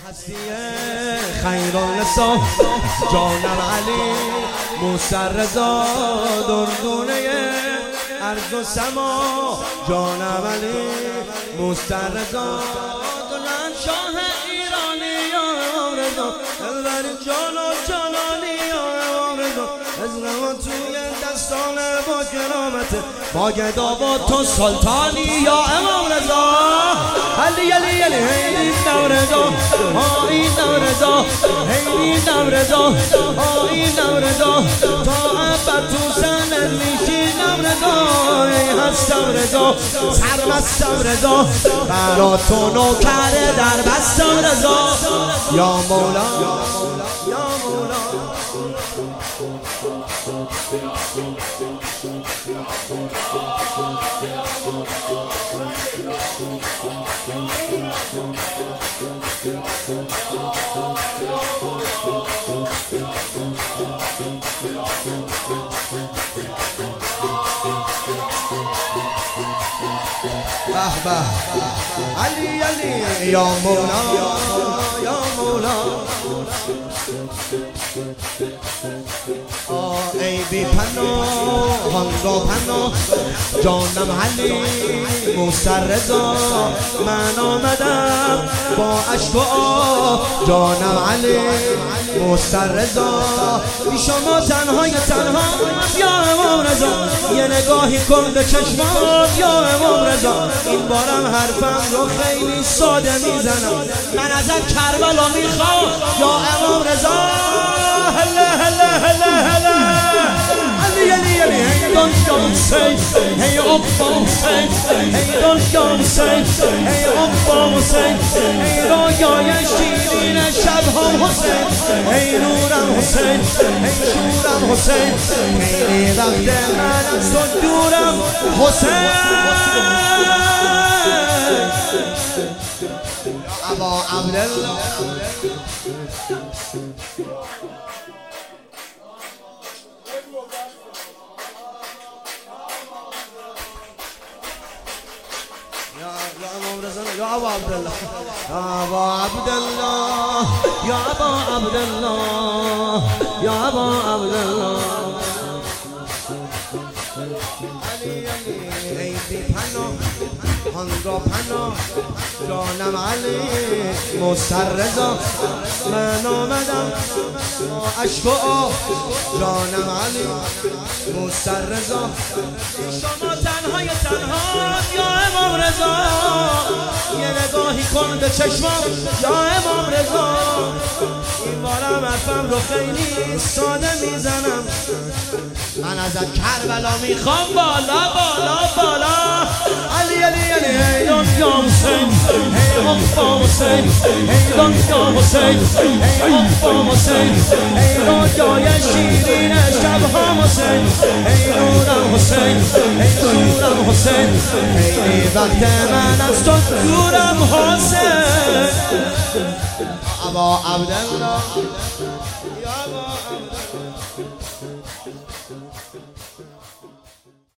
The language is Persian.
هستی خیرالنسا جانم علی موسی رضا دردونه ارض و سما جانم علی موسی رضا دلن شاه ایرانی یا رضا البر جان و جانانی یا رضا از توی دستان با کرامت با گدا تو سلطانی یا امام رضا علی علی علی هی نورزا هایی نورزا هی نورزا هایی نورزا تا ابد تو سند میشی نورزا ای هستم رضا سرمستم رضا برا تو نوکر در بستم رضا یا مولا یا مولا به علی علی یا مولا یا مولا ای بی پناه هنگا پناه جانم علی موسی رضا من آمدم با عشق و آه جانم علی موسی رضا شما تنهای تنها یا امام رضا یه نگاهی کن به چشمات یا امام رضا این بارم حرفم رو خیلی ساده میزنم من ازت کربلا میخوام یا امام رضا هله هله هله هله علی علی علی هی دنیا حسین هی عقبا حسین هی دنیا حسین هی عقبا حسین هی رویای شیرین شبهام حسین هی نورم حسین هی شورم حسین خیلی وقت من از تو دورم حسین ابا عبدالله يا أبا عبد الله يا أبا عبد الله يا أبا عبد الله يا أبا عبد الله علی علی ای بی پناه هنگا پناه جانم علی موسی رضا من آمدم با عشق و آه جانم علی موسی رضا شما تنهای تنها یا امام رضا یه نگاهی کن به چشمام یا امام رضا این بارم حرفم رو خیلی ساده میزنم من ازت کربلا میخوام بالا بالا بالا علی علی علی هی دنیا حسین هی عقبا حسین هی دنیا حسین هی عقبا حسین هی رویای شیرین شبهام حسین هی نورم حسین هی شورم حسین خیلی وقت من از تو دورم حسین ابا عبدالله یا ابا عبدالله